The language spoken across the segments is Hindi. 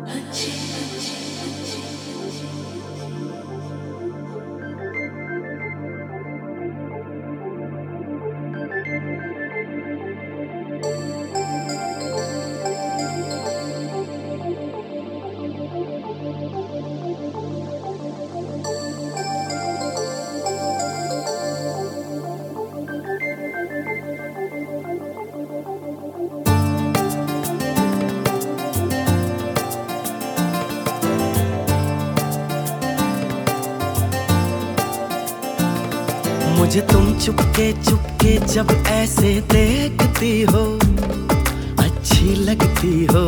मुझे तुम चुपके चुपके जब ऐसे देखती हो, अच्छी लगती हो।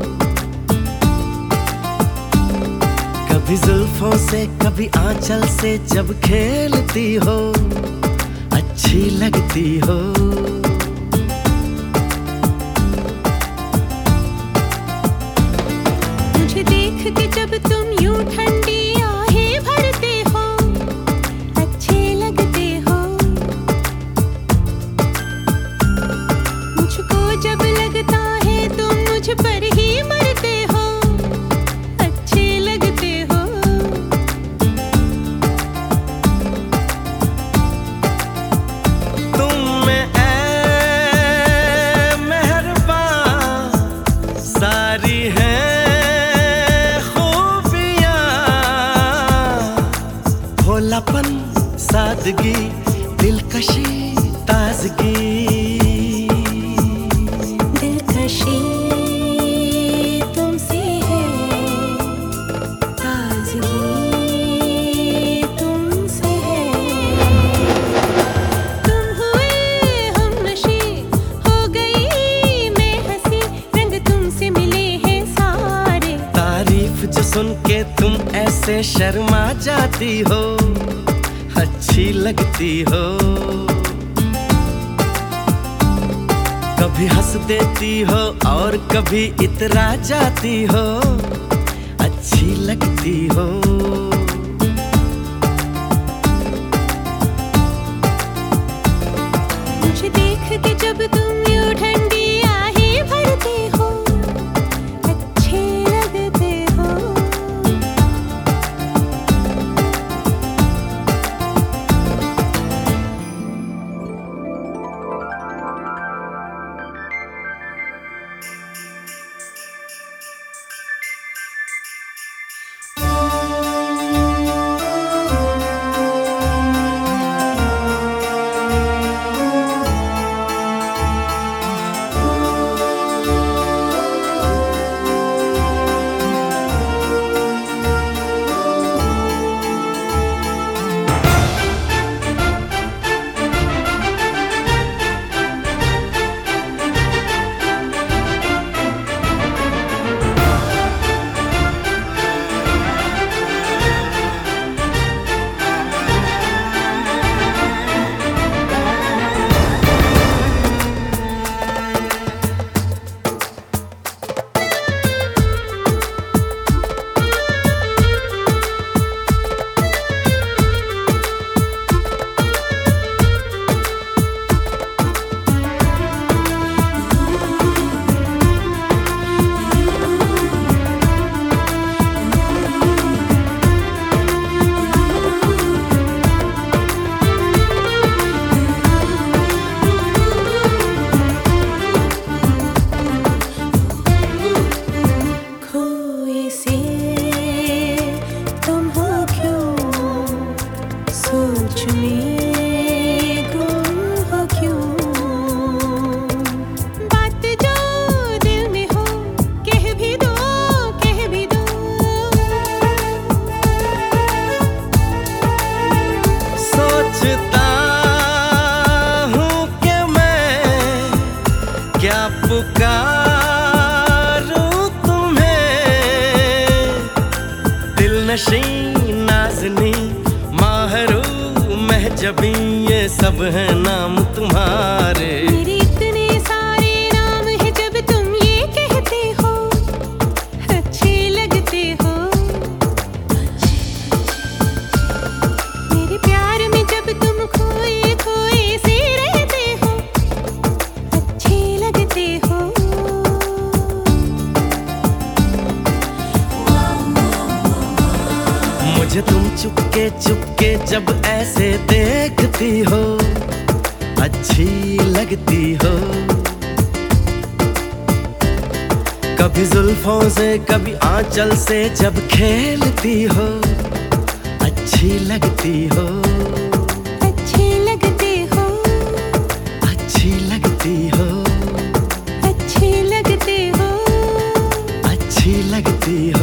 कभी जुल्फों से कभी आंचल से जब खेलती हो, अच्छी लगती हो। मुझे देख के जब तुम यूं ठंडी आहें भरते हो, अच्छे लगते हो। मुझको जब लगता है तुम मुझ पर ही मरते हो, अच्छे लगते हो। तुम में ऐ मेहरबान सारी है भोलापन, सादगी, दिलकशी, ताजगी। दिलकशी तुमसे है, ताजगी तुमसे है। तुम हुए हमनशी, हो गई मैं हंसी, रंग तुमसे मिले हैं सारे। तारीफ जो सुन के तुम ऐसे शर्मा जाती हो, अच्छी लगती हो। कभी हंस देती हो और कभी इतरा जाती हो, अच्छी लगती हो। मुझे देख के जब तुम यूं ठंडी आहें भरते हो, अच्छे लगते हो। क्या पुकारूं तुम्हें, दिल नशी नाज़नी माहरू महजबी, ये सब है नाम तुम्हारे। मेरे इतने सारे नाम है जब तुम ये कहते हो, अच्छे लगते हो। मेरे प्यार में जब तुम खोए खोए से रहते हो, अच्छे लगते हो। मुझे तुम चुपके चुपके जब ऐसे देखती हो, अच्छी लगती हो। कभी जुल्फों से कभी आंचल से जब खेलती हो, अच्छी लगती हो। अच्छी लगती हो, अच्छी लगती हो, अच्छी लगती हो, अच्छी लगती हो।